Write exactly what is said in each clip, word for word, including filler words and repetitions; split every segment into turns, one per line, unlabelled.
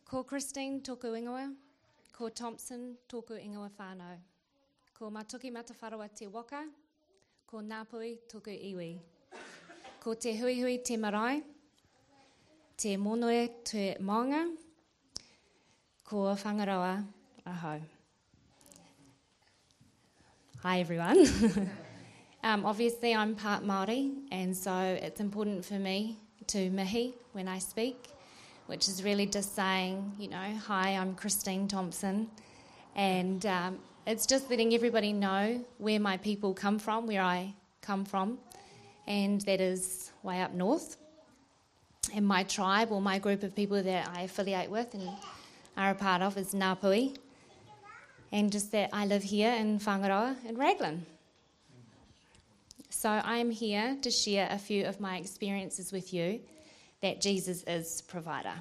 Ko Christine tōku ingoa, ko Thompson tōku ingoa whānau, ko Matuki Matawharawa te waka, ko Ngāpui tōku iwi, ko te hui hui te marae, te monoe te maunga, ko whangaroa ahau. Hi everyone. um, obviously I'm part Māori, and so it's important for me to mihi when I speak, which is really just saying, you know, hi, I'm Christine Thompson, and um, it's just letting everybody know where my people come from, where I come from, and that is way up north. And my tribe, or my group of people that I affiliate with and are a part of, is Ngāpui, and just that I live here in Whangaroa in Raglan. So I'm here to share a few of my experiences with you that Jesus is provider.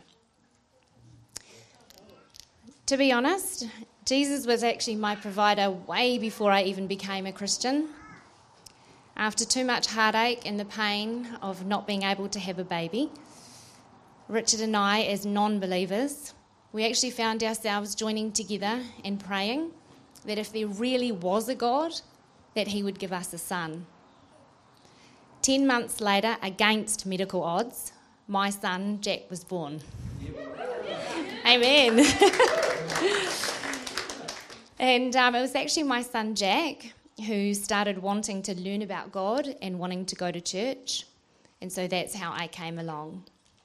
To be honest, Jesus was actually my provider way before I even became a Christian. After too much heartache and the pain of not being able to have a baby, Richard and I, as non-believers, we actually found ourselves joining together and praying that if there really was a God, that he would give us a son. Ten months later, against medical odds, my son, Jack, was born. Amen. And um, it was actually my son, Jack, who started wanting to learn about God and wanting to go to church. And so that's how I came along.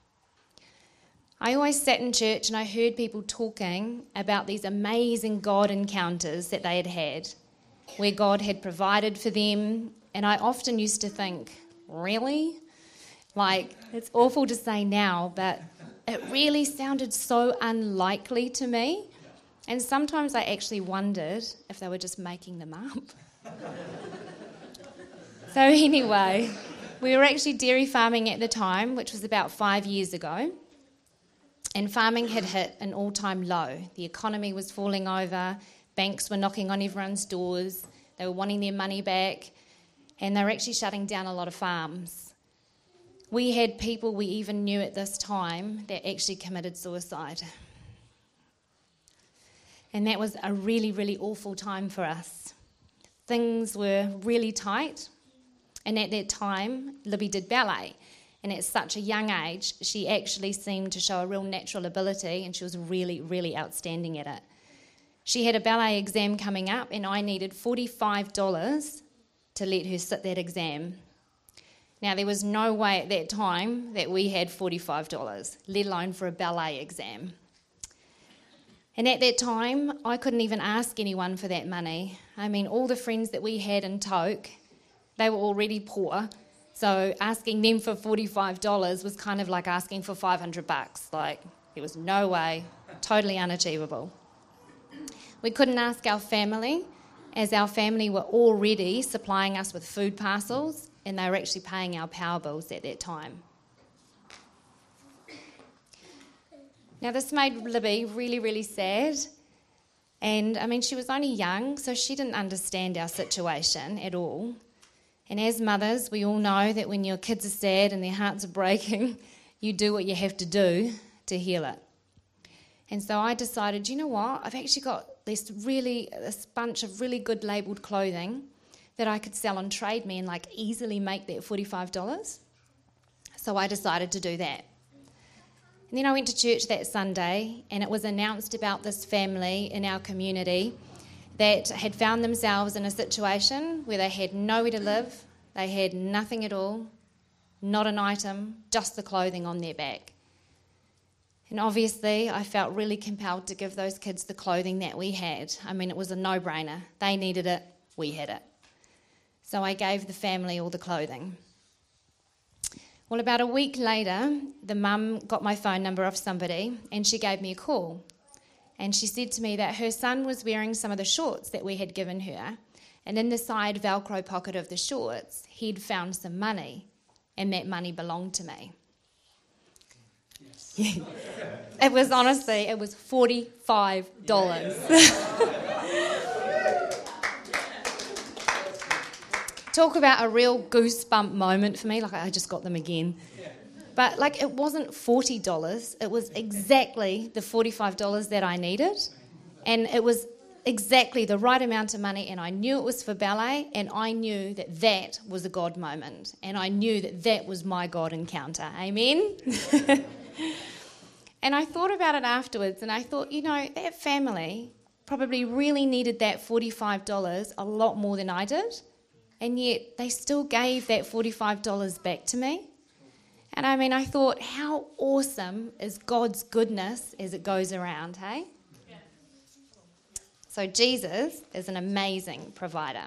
I always sat in church and I heard people talking about these amazing God encounters that they had had, where God had provided for them. And I often used to think, really? Like, it's awful to say now, but it really sounded so unlikely to me. And sometimes I actually wondered if they were just making them up. So anyway, we were actually dairy farming at the time, which was about five years ago. And farming had hit an all-time low. The economy was falling over, banks were knocking on everyone's doors, they were wanting their money back, and they were actually shutting down a lot of farms. We had people we even knew at this time that actually committed suicide. And that was a really, really awful time for us. Things were really tight, and at that time, Libby did ballet. And at such a young age, she actually seemed to show a real natural ability, and she was really, really outstanding at it. She had a ballet exam coming up, and I needed forty-five dollars to let her sit that exam. Now, there was no way at that time that we had forty-five dollars, let alone for a ballet exam. And at that time, I couldn't even ask anyone for that money. I mean, all the friends that we had in Toke, they were already poor. So asking them for forty-five dollars was kind of like asking for five hundred bucks. Like, there was no way, totally unachievable. We couldn't ask our family, as our family were already supplying us with food parcels, and they were actually paying our power bills at that time. Now, this made Libby really, really sad. And, I mean, she was only young, so she didn't understand our situation at all. And as mothers, we all know that when your kids are sad and their hearts are breaking, you do what you have to do to heal it. And so I decided, you know what, I've actually got this really, this bunch of really good labelled clothing that I could sell on Trade Me and like easily make that forty-five dollars. So I decided to do that. And then I went to church that Sunday, and it was announced about this family in our community that had found themselves in a situation where they had nowhere to live, they had nothing at all, not an item, just the clothing on their back. And obviously, I felt really compelled to give those kids the clothing that we had. I mean, it was a no-brainer. They needed it, we had it. So I gave the family all the clothing. Well, about a week later, the mum got my phone number off somebody, and she gave me a call. And she said to me that her son was wearing some of the shorts that we had given her, and in the side Velcro pocket of the shorts, he'd found some money, and that money belonged to me. Yes. It was honestly, it was forty-five dollars. Talk about a real goosebump moment for me, like I just got them again. But, like, it wasn't forty dollars. It was exactly the forty-five dollars that I needed. And it was exactly the right amount of money. And I knew it was for ballet. And I knew that that was a God moment. And I knew that that was my God encounter. Amen? And I thought about it afterwards. And I thought, you know, that family probably really needed that forty-five dollars a lot more than I did. And yet they still gave that forty-five dollars back to me. And I mean, I thought, how awesome is God's goodness as it goes around, hey? Yeah. So Jesus is an amazing provider.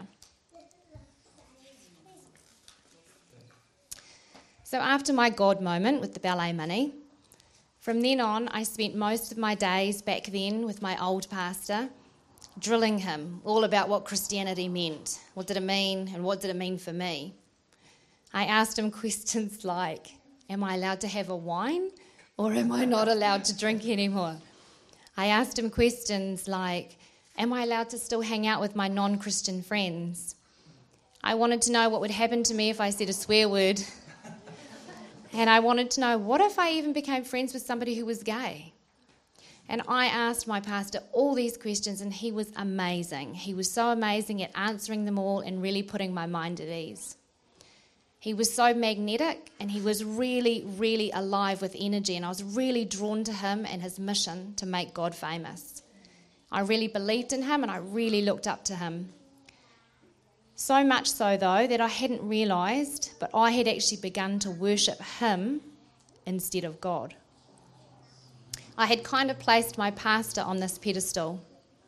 So after my God moment with the ballet money, from then on, I spent most of my days back then with my old pastor, drilling him all about what Christianity meant. What did it mean, and what did it mean for me? I asked him questions like, am I allowed to have a wine, or am I not allowed to drink anymore? I asked him questions like, am I allowed to still hang out with my non-Christian friends? I wanted to know what would happen to me if I said a swear word. And I wanted to know, what if I even became friends with somebody who was gay? And I asked my pastor all these questions, and he was amazing. He was so amazing at answering them all and really putting my mind at ease. He was so magnetic, and he was really, really alive with energy, and I was really drawn to him and his mission to make God famous. I really believed in him, and I really looked up to him. So much so, though, that I hadn't realised, but I had actually begun to worship him instead of God. I had kind of placed my pastor on this pedestal.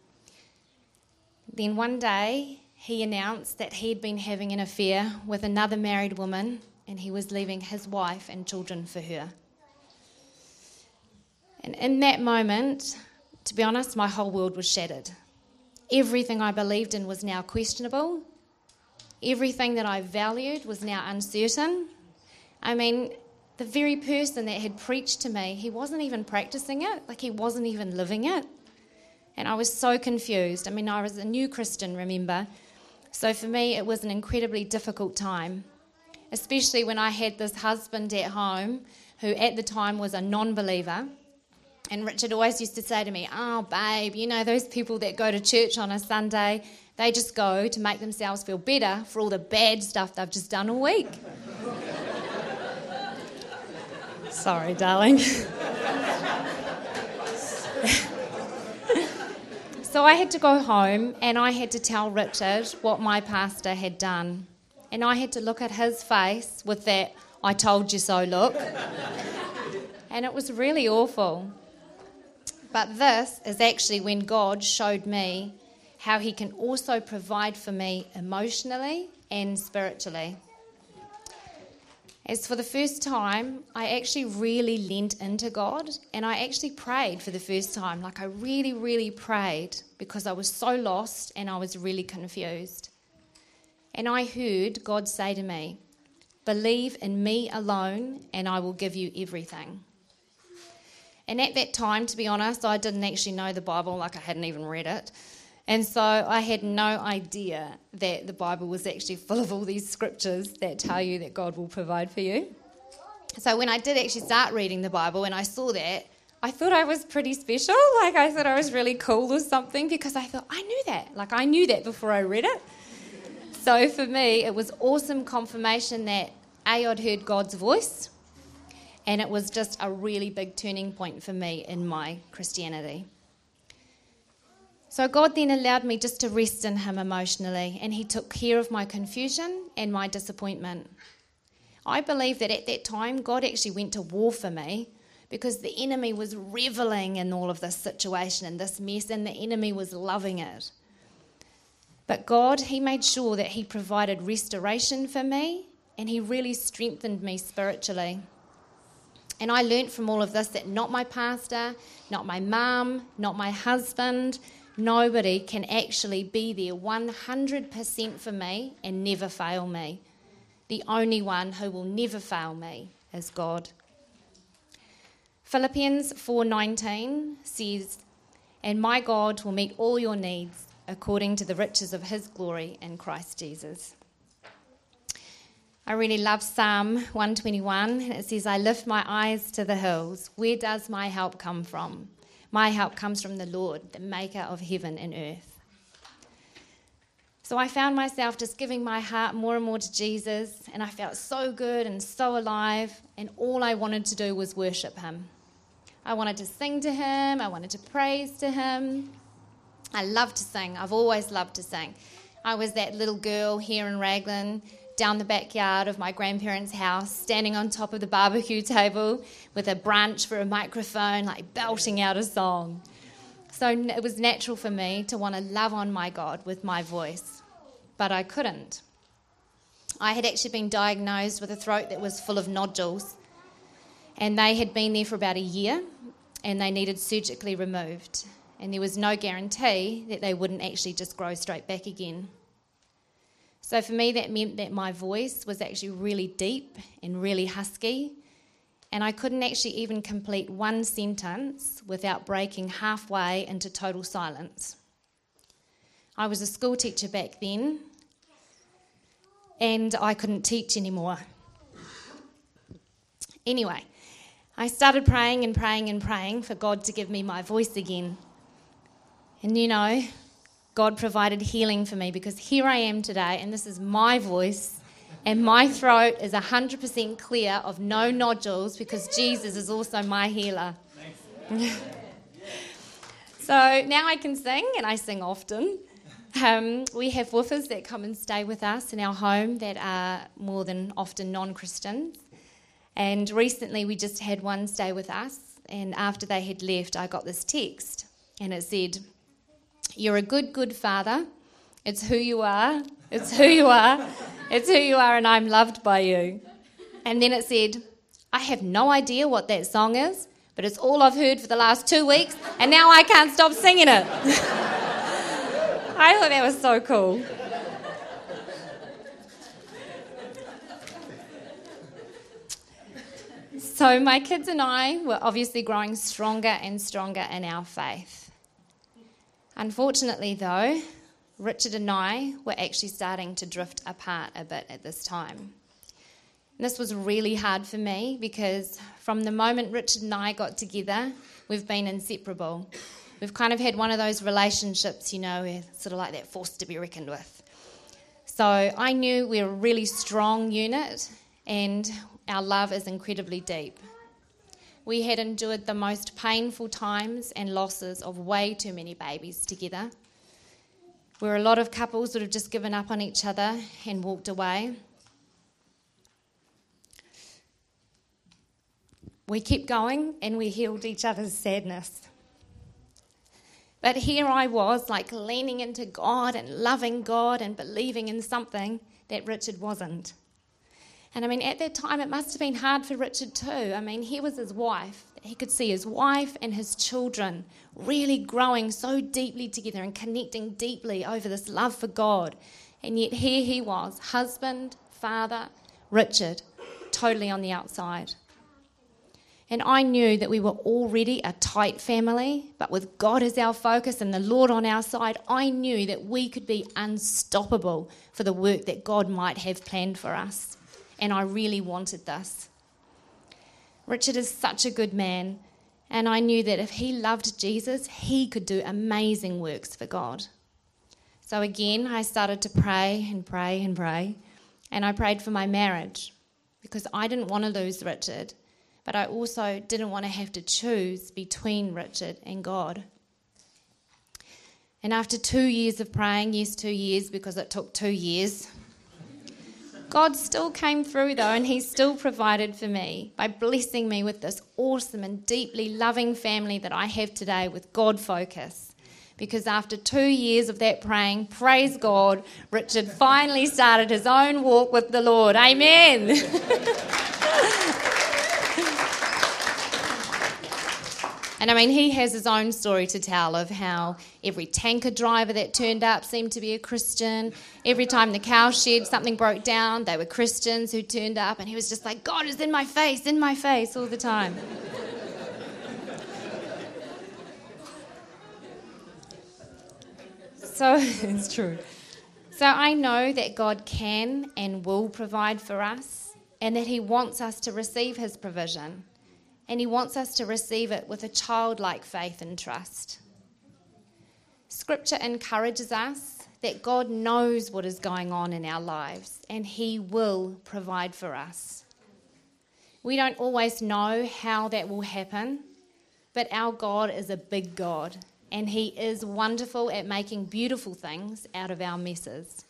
Then one day, he announced that he'd been having an affair with another married woman, and he was leaving his wife and children for her. And in that moment, to be honest, my whole world was shattered. Everything I believed in was now questionable. Everything that I valued was now uncertain. I mean, the very person that had preached to me, he wasn't even practicing it, like he wasn't even living it. And I was so confused. I mean, I was a new Christian, remember? So for me, it was an incredibly difficult time, especially when I had this husband at home who at the time was a non-believer. And Richard always used to say to me, oh, babe, you know, those people that go to church on a Sunday, they just go to make themselves feel better for all the bad stuff they've just done all week. Sorry, darling. So I had to go home and I had to tell Richard what my pastor had done. And I had to look at his face with that I told you so look. And it was really awful. But this is actually when God showed me how he can also provide for me emotionally and spiritually. As for the first time, I actually really leant into God, and I actually prayed for the first time. Like I really, really prayed because I was so lost and I was really confused. And I heard God say to me, believe in me alone and I will give you everything. And at that time, to be honest, I didn't actually know the Bible, like I hadn't even read it. And so I had no idea that the Bible was actually full of all these scriptures that tell you that God will provide for you. So when I did actually start reading the Bible and I saw that, I thought I was pretty special. Like I thought I was really cool or something because I thought, I knew that. Like I knew that before I read it. So for me, it was awesome confirmation that A, I'd heard God's voice, and it was just a really big turning point for me in my Christianity. So God then allowed me just to rest in him emotionally, and he took care of my confusion and my disappointment. I believe that at that time, God actually went to war for me because the enemy was reveling in all of this situation and this mess, and the enemy was loving it. But God, he made sure that he provided restoration for me, and he really strengthened me spiritually. And I learnt from all of this that not my pastor, not my mum, not my husband, nobody can actually be there one hundred percent for me and never fail me. The only one who will never fail me is God. Philippians four nineteen says, and my God will meet all your needs according to the riches of his glory in Christ Jesus. I really love Psalm one twenty-one. It says, I lift my eyes to the hills. Where does my help come from? My help comes from the Lord, the maker of heaven and earth. So I found myself just giving my heart more and more to Jesus, and I felt so good and so alive, and all I wanted to do was worship him. I wanted to sing to him. I wanted to praise to him. I love to sing. I've always loved to sing. I was that little girl here in Raglan, down the backyard of my grandparents' house, standing on top of the barbecue table with a branch for a microphone, like belting out a song. So it was natural for me to want to love on my God with my voice, but I couldn't. I had actually been diagnosed with a throat that was full of nodules, and they had been there for about a year, and they needed surgically removed, and there was no guarantee that they wouldn't actually just grow straight back again. So for me, that meant that my voice was actually really deep and really husky, and I couldn't actually even complete one sentence without breaking halfway into total silence. I was a school teacher back then, and I couldn't teach anymore. Anyway, I started praying and praying and praying for God to give me my voice again. And you know, God provided healing for me, because here I am today, and this is my voice, and my throat is one hundred percent clear of no nodules, because Jesus is also my healer. So now I can sing, and I sing often. Um, we have woofers that come and stay with us in our home that are more than often non-Christians. And recently we just had one stay with us, and after they had left, I got this text, and it said, "You're a good, good father. It's who you are. It's who you are. It's who you are, and I'm loved by you." And then it said, "I have no idea what that song is, but it's all I've heard for the last two weeks, and now I can't stop singing it." I thought that was so cool. So my kids and I were obviously growing stronger and stronger in our faith. Unfortunately, though, Richard and I were actually starting to drift apart a bit at this time. And this was really hard for me, because from the moment Richard and I got together, we've been inseparable. We've kind of had one of those relationships, you know, where sort of like that force to be reckoned with. So I knew we were a really strong unit, and our love is incredibly deep. We had endured the most painful times and losses of way too many babies together. We're a lot of couples that have just given up on each other and walked away. We kept going, and we healed each other's sadness. But here I was, like leaning into God and loving God and believing in something that Richard wasn't. And I mean, at that time, it must have been hard for Richard too. I mean, he was his wife. He could see his wife and his children really growing so deeply together and connecting deeply over this love for God. And yet here he was, husband, father, Richard, totally on the outside. And I knew that we were already a tight family, but with God as our focus and the Lord on our side, I knew that we could be unstoppable for the work that God might have planned for us. And I really wanted this. Richard is such a good man, and I knew that if he loved Jesus, he could do amazing works for God. So again, I started to pray and pray and pray, and I prayed for my marriage, because I didn't want to lose Richard, but I also didn't want to have to choose between Richard and God. And after two years of praying, yes, two years, because it took two years, God still came through though, and he still provided for me by blessing me with this awesome and deeply loving family that I have today with God focus. Because after two years of that praying, praise God, Richard finally started his own walk with the Lord. Amen. And I mean, he has his own story to tell of how every tanker driver that turned up seemed to be a Christian. Every time the cow shed, something broke down, they were Christians who turned up, and he was just like, God is in my face, in my face all the time. So, it's true. So I know that God can and will provide for us, and that he wants us to receive his provision, and he wants us to receive it with a childlike faith and trust. Scripture encourages us that God knows what is going on in our lives, and he will provide for us. We don't always know how that will happen, but our God is a big God, and he is wonderful at making beautiful things out of our messes.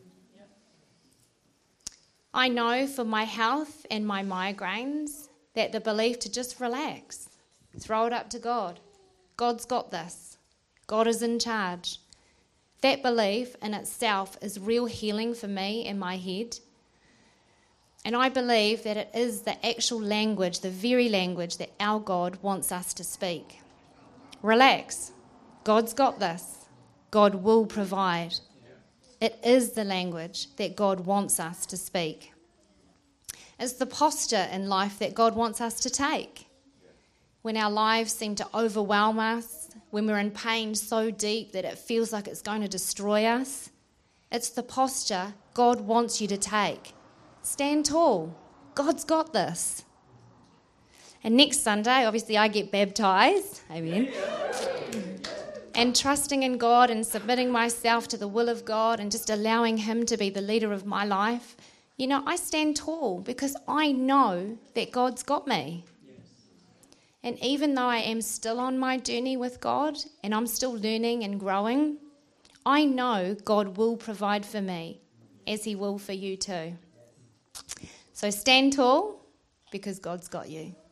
I know for my health and my migraines that the belief to just relax, throw it up to God. God's got this. God is in charge. That belief in itself is real healing for me in my head. And I believe that it is the actual language, the very language that our God wants us to speak. Relax. God's got this. God will provide. It is the language that God wants us to speak. It's the posture in life that God wants us to take. When our lives seem to overwhelm us, when we're in pain so deep that it feels like it's going to destroy us, it's the posture God wants you to take. Stand tall. God's got this. And next Sunday, obviously, I get baptised. Amen. And trusting in God and submitting myself to the will of God and just allowing him to be the leader of my life, you know, I stand tall because I know that God's got me. And even though I am still on my journey with God and I'm still learning and growing, I know God will provide for me as he will for you too. So stand tall because God's got you.